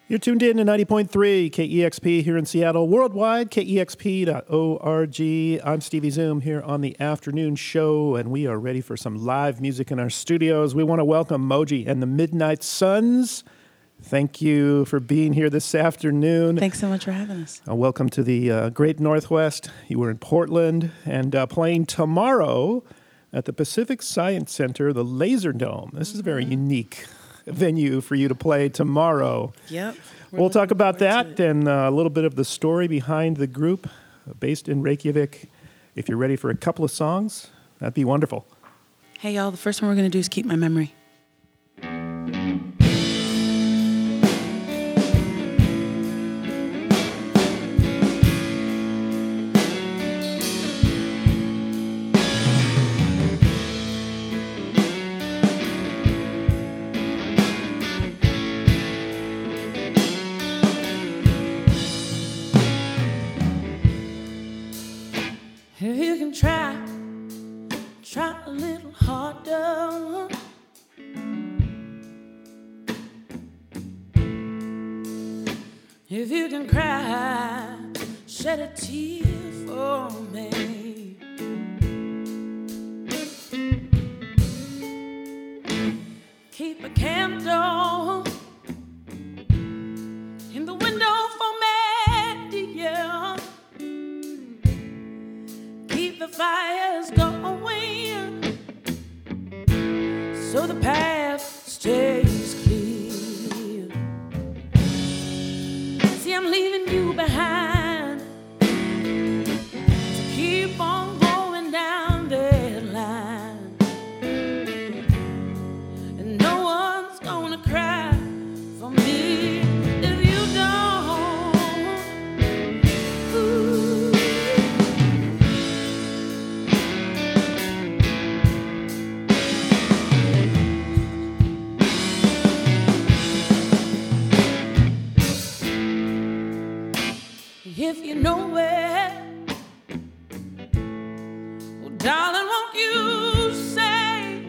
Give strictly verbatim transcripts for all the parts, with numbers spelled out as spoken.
You're tuned in to ninety point three K E X P here in Seattle, worldwide, K E X P dot org. I'm Stevie Zoom here on the afternoon show, and we are ready for some live music in our studios. We want to welcome Moji and the Midnight Suns. Thank you for being here this afternoon. Thanks so much for having us. Uh, welcome to the uh, Great Northwest. You were in Portland and uh, playing tomorrow at the Pacific Science Center, the Laser Dome. This mm-hmm. is a very unique venue for you to play tomorrow. Yep. We'll talk about that and uh, a little bit of the story behind the group uh, based in Reykjavik. If you're ready for a couple of songs, that'd be wonderful. Hey, y'all, the first one we're going to do is Keep My Memory. You can try, try a little harder. If you can cry, shed a tear for me. Keep a candle in the window for me, dear. Keep the fires going so the path stays clear. See, I'm leaving you behind to keep on going down that line, and no one's gonna cry for me if you don't. Ooh. If you know where, well, darling, won't you say?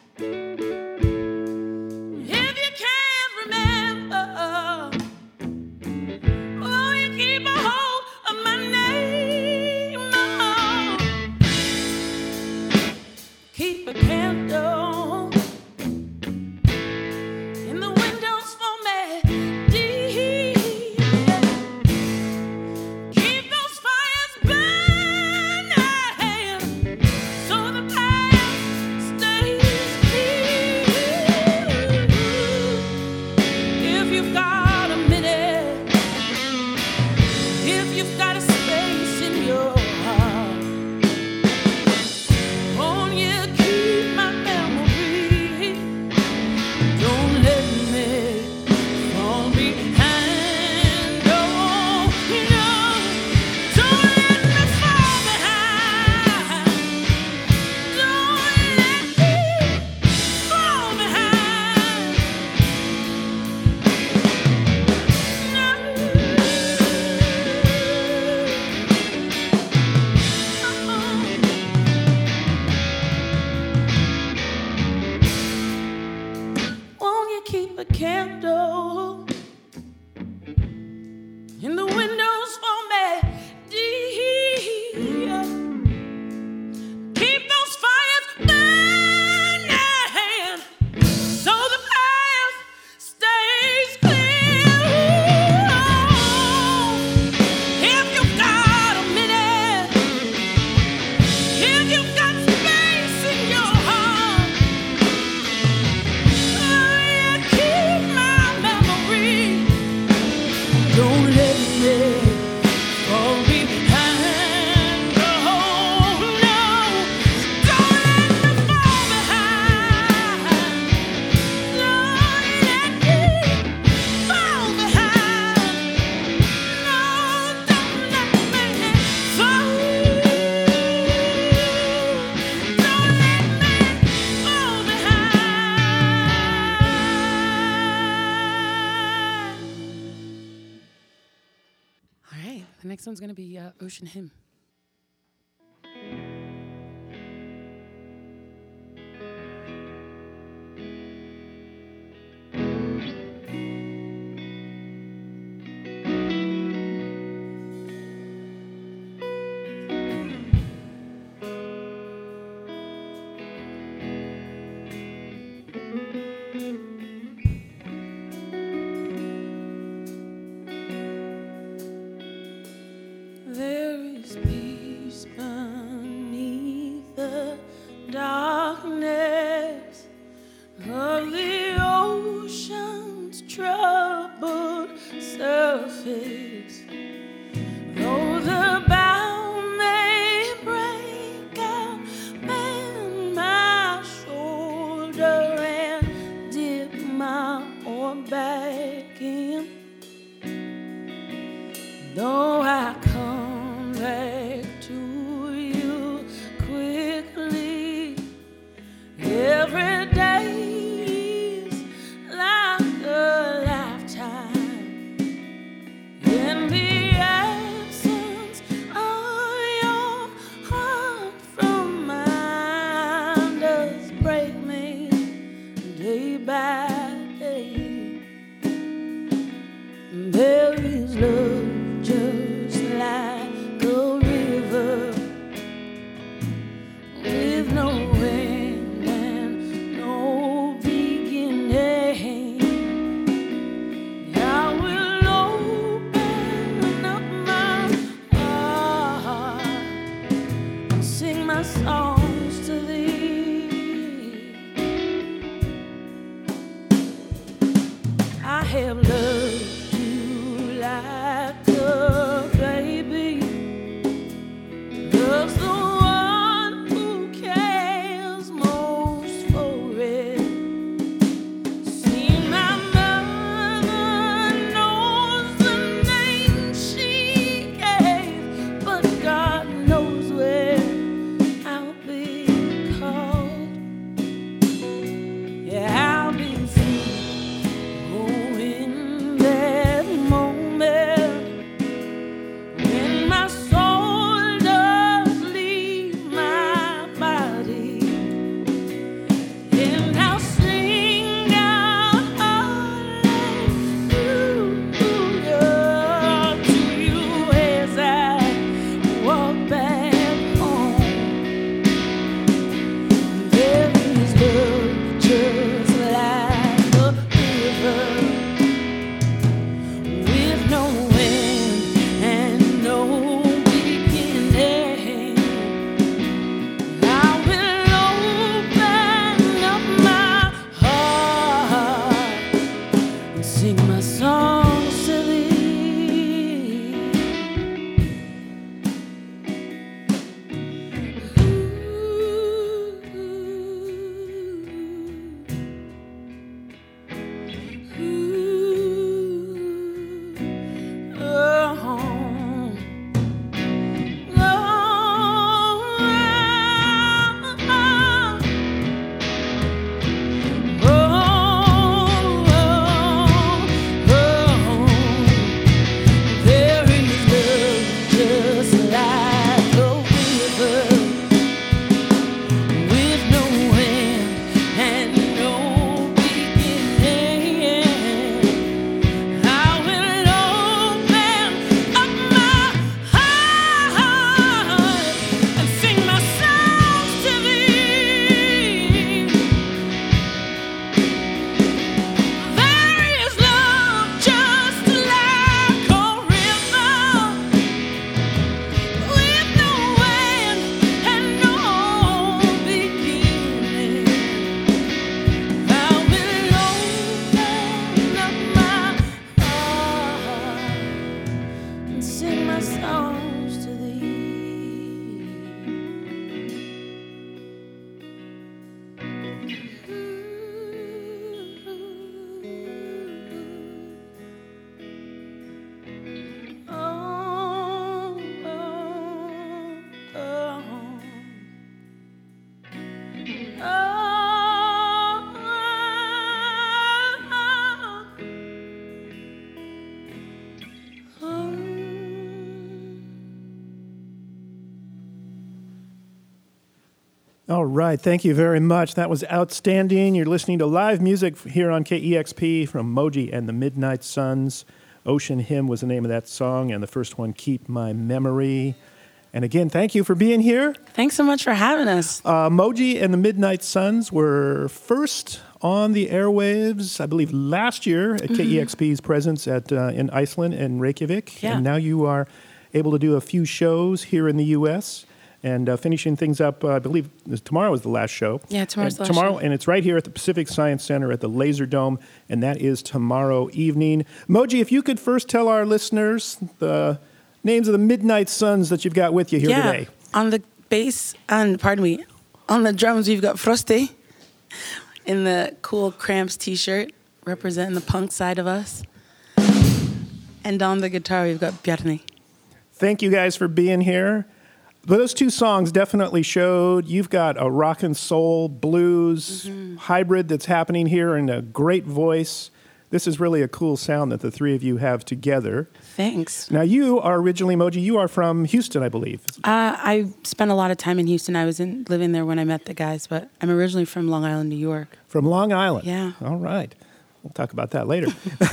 If you can't remember, oh, you keep a hold of my name. Oh. Keep a candle in the windows for me, dear. Keep a candle in the windows for me, dear. Keep those fires burning so the path stays clear. If you've got a minute, if you've got space in your heart, keep my memory. Don't let me fall behind. Oh no, don't let me fall behind. Don't let me fall behind. No, don't let me fall. Don't let me fall behind. All right, the next one's going to be uh, Ocean Hymn. surface. Though the bow may break, I'll bend my shoulder and dip my oar back in. Though I come back to you quickly, every day is like a lifetime. In the absence of your heart from mine does break me day by day. There is love just like a river with no end and no beginning. I will open up my heart and sing my songs to thee. I have loved you like a baby loves the one who cares most for it. See, my mother knows the name she gave, but God knows where I'll be called. Yeah, I'll be free. Oh, in that moment when my soul does leave my body, and I'll sing out hallelujah to you as I walk back home. There is love just like a river with no end and no beginning. I will open up my heart and sing my songs to thee. Ooh, oh, there is love just like a river with no end and no beginning. I will open up my heart and sing my songs to thee. There is love just like a river with no end and no beginning. I will open up my heart and sing my songs to thee. Oh, oh, oh. All right, thank you very much. That was outstanding. You're listening to live music here on K E X P from Moji and the Midnight Suns. Ocean Hymn was the name of that song, and the first one, Keep My Memory. And again, thank you for being here. Thanks so much for having us. Uh, Moji and the Midnight Suns were first on the airwaves, I believe, last year at K E X P's presence at uh, in Iceland and Reykjavik. Yeah. And now you are able to do a few shows here in the U S and uh, finishing things up, uh, I believe this- tomorrow is the last show. Yeah, tomorrow's And the last tomorrow, show. and it's right here at the Pacific Science Center at the Laser Dome, and that is tomorrow evening. Moji, if you could first tell our listeners the names of the Midnight Suns that you've got with you here yeah. today. On the bass, and pardon me, on the drums, we've got Frosty in the cool Cramps t-shirt, representing the punk side of us. And on the guitar, we've got Bjarni. Thank you guys for being here. Those two songs definitely showed you've got a rock and soul blues Mm-hmm. hybrid that's happening here and a great voice. This is really a cool sound that the three of you have together. Thanks. Now, you are originally, Moji, you are from Houston, I believe. Uh, I spent a lot of time in Houston. I was in, living there when I met the guys, but I'm originally from Long Island, New York. From Long Island. Yeah. All right. We'll talk about that later.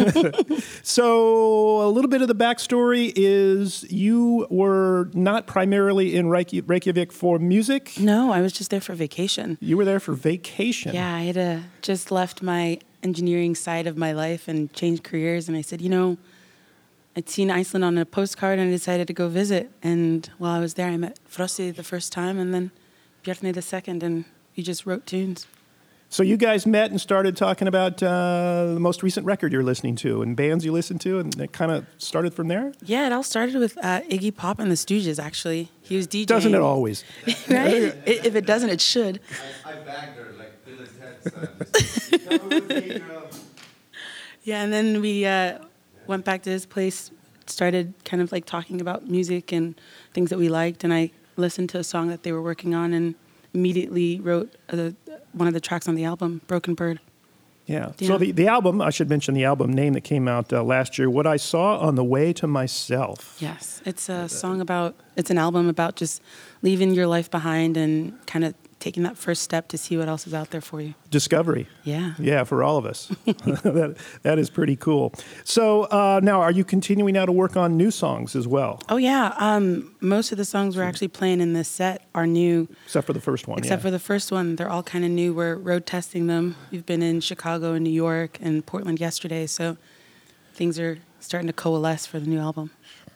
So, a little bit of the backstory is you were not primarily in Reykj- Reykjavik for music. No, I was just there for vacation. You were there for vacation. Yeah, I had uh, just left my engineering side of my life and changed careers. And I said, you know, I'd seen Iceland on a postcard and I decided to go visit. And while I was there, I met Frosty the first time and then Bjarni the second, and we just wrote tunes. So you guys met and started talking about uh, the most recent record you're listening to and bands you listen to, and it kind of started from there? Yeah, it all started with uh, Iggy Pop and the Stooges, actually. He was DJing. Doesn't it always? Right? I- If it doesn't, it should. I, I bagged her like Bill and Ted's. Uh, Come with me, girl. Yeah, and then we uh, went back to his place, started kind of like talking about music and things that we liked, and I listened to a song that they were working on and immediately wrote uh, one of the tracks on the album, Broken Bird. Yeah. Yeah. So the, the album, I should mention the album name that came out uh, last year, What I Saw on the Way to Myself. Yes, it's a song about, it's an album about just leaving your life behind and kind of taking that first step to see what else is out there for you. Discovery. Yeah. Yeah, for all of us. that, that is pretty cool. So uh, now, are you continuing now to work on new songs as well? Oh, yeah. Um, most of the songs we're actually playing in this set are new. Except for the first one, Except yeah. for the first one, they're all kind of new. We're road testing them. We've been in Chicago and New York and Portland yesterday, so things are starting to coalesce for the new album.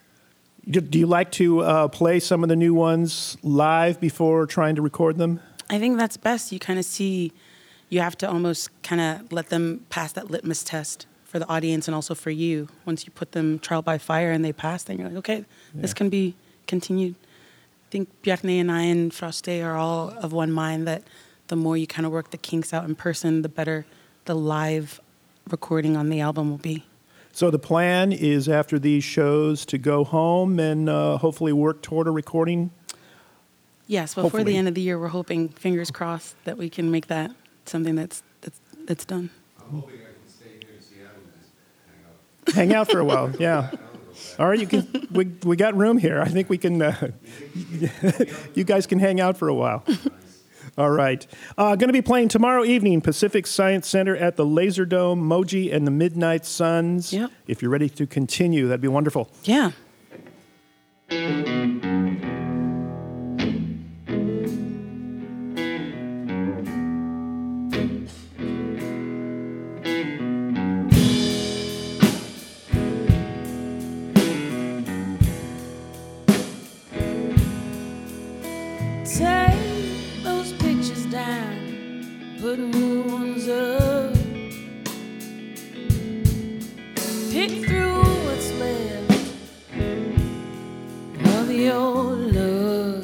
Do do you like to uh, play some of the new ones live before trying to record them? I think that's best. You kind of see, you have to almost kind of let them pass that litmus test for the audience and also for you. Once you put them trial by fire and they pass, then you're like, okay, this Yeah. can be continued. I think Bjarni and I and Froste are all of one mind that the more you kind of work the kinks out in person, the better the live recording on the album will be. So the plan is after these shows to go home and uh, hopefully work toward a recording. Yes, before Hopefully. the end of the year, we're hoping, fingers crossed, that we can make that something that's that's that's done. I'm hoping I can stay here in Seattle and just hang out. Hang out for a while, yeah. All right, you can. We we got room here. I think we can. Uh, you guys can hang out for a while. All right. Uh, going to be playing tomorrow evening, Pacific Science Center at the Laser Dome, Moji and the Midnight Suns. Yep. If you're ready to continue, that'd be wonderful. Yeah. Take those pictures down, put new ones up. Pick through what's left of your look.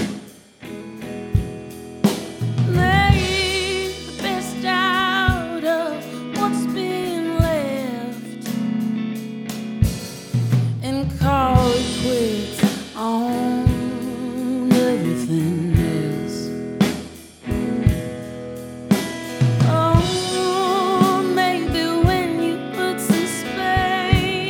Make the best out of what's been left and call it quits on everything else. Oh, maybe when you put some space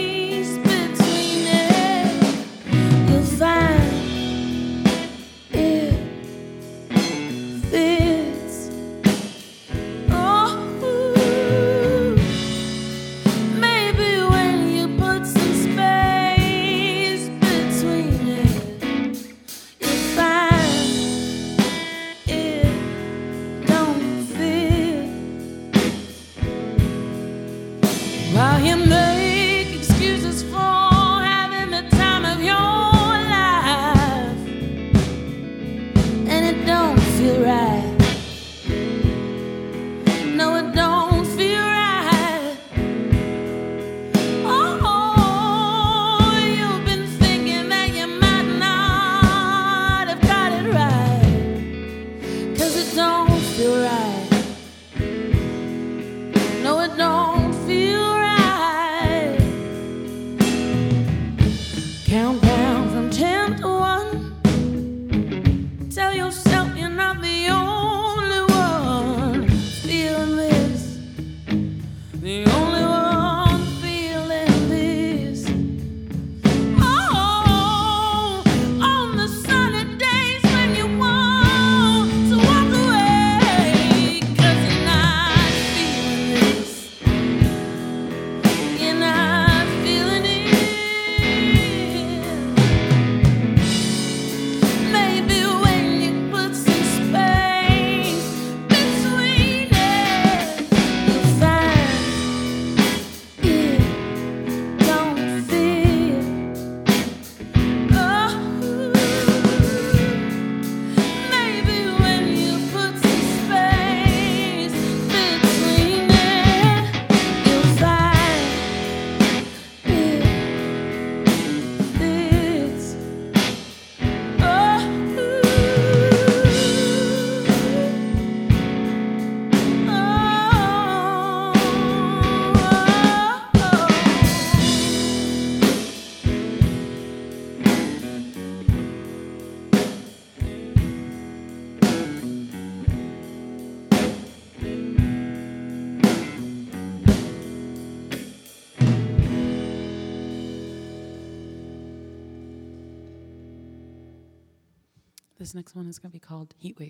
This next one is going to be called Heatwave.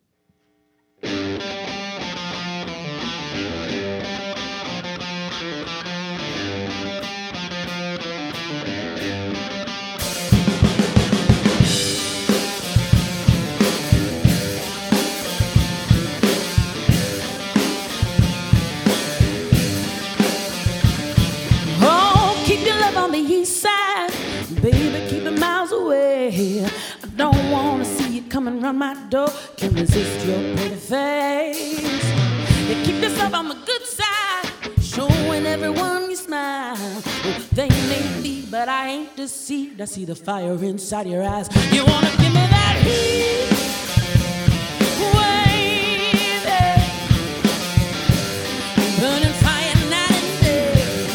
Oh, keep your love on the east side, baby, keep it miles away. I don't wanna see you coming round my door, can't resist your pretty face. You keep yourself on the good side, showing everyone you smile. Oh, they may be, but I ain't deceived. I see the fire inside your eyes. You wanna give me that heat? Wavy, burning fire night and day.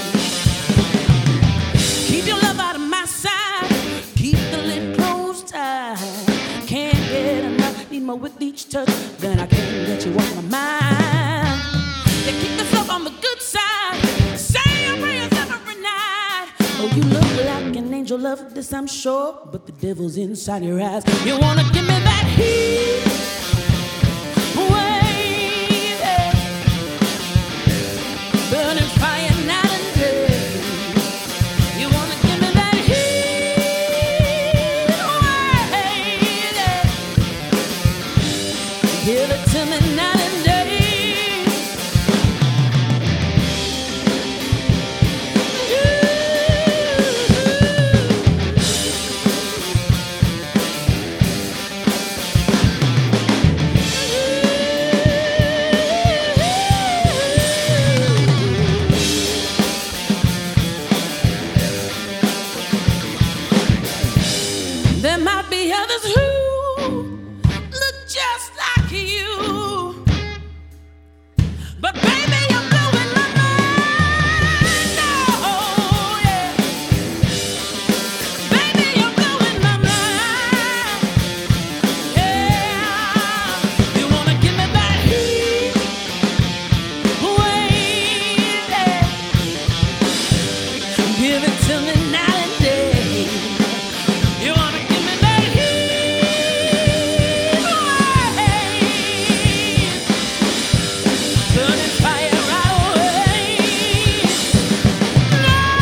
Keep your love out of my side, keep the lid closed tight. Can't get enough, need more with each touch, then I can't get you off my mind. You keep yourself on the good side, say your prayers every night. Oh, you look like an angel of this, I'm sure, but the devil's inside your eyes. You wanna give me that heat? Wavy, burning fire night and day. You wanna give me that heat? Wavy, give it to me night and day. There might be others who look just like you, but baby, you're blowing my mind. Oh, yeah. Baby, you're blowing my mind. Yeah. You wanna give me that heat? Wavy, give it to me night and day. You wanna give me that heat? Wavy, burning fire right away. No,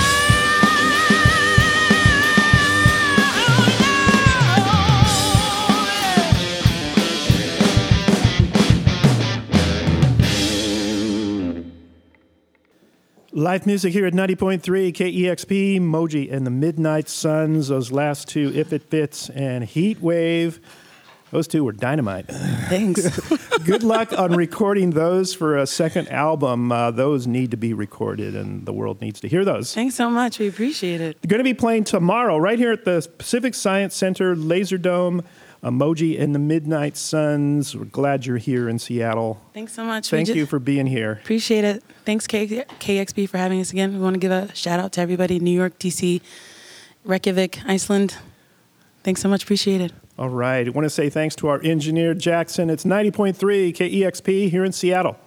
Live music here at ninety point three K E X P, Moji and the Midnight Suns. Those last two, If It Fits and Heat Wave. Those two were dynamite. Thanks. Good luck on recording those for a second album. Uh, those need to be recorded, and the world needs to hear those. Thanks so much. We appreciate it. They're going to be playing tomorrow right here at the Pacific Science Center, Laserdome, Emoji and the Midnight Suns. We're glad you're here in Seattle. Thanks so much. We Thank just you for being here. Appreciate it. Thanks, K- KXP, for having us again. We want to give a shout out to everybody in New York, D C, Reykjavik, Iceland. Thanks so much. Appreciate it. All right. I want to say thanks to our engineer, Jackson. It's ninety point three K E X P here in Seattle.